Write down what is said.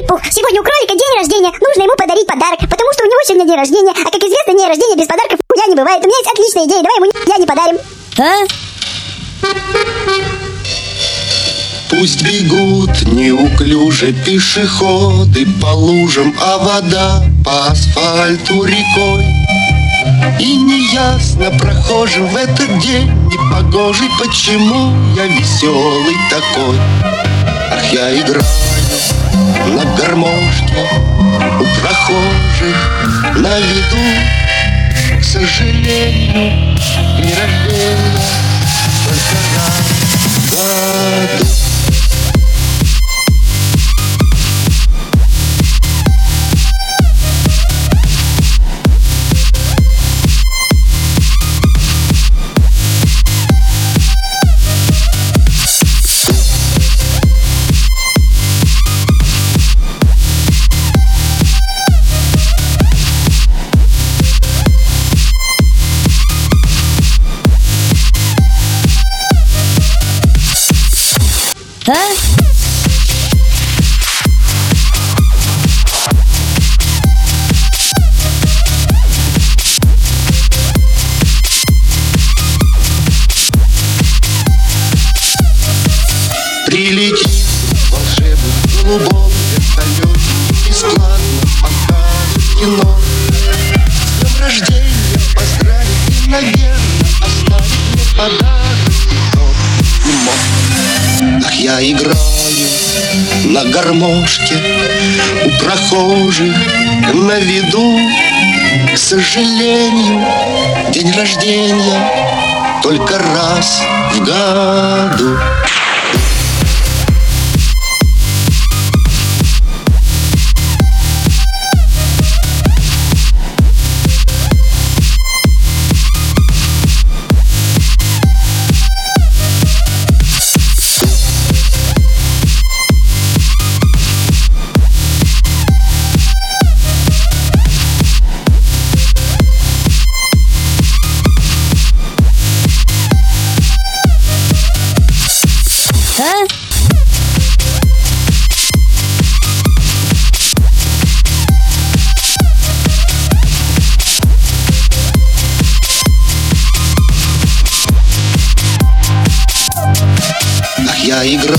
Винни-Пух. Сегодня у кролика день рождения, нужно ему подарить подарок, потому что у него сегодня день рождения. А как известно, день рождения без подарков хуя не бывает. У меня есть отличная идея, давай ему я не подарим. Пусть бегут неуклюже пешеходы по лужам, а вода по асфальту рекой. И неясно прохожим в этот день непогожий, почему я веселый такой. Ах, я играю на гармошке у прохожих на виду. К сожалению, день рождения только раз в году. Прилетит волшебный голубом вертолете, бесплатно покажет кино. С днем рождения поздравит и, наверное, оставит мне подарок, но не мог. Ах, я играю на гармошке у прохожих на виду. К сожалению, день рождения только раз в году. Я играю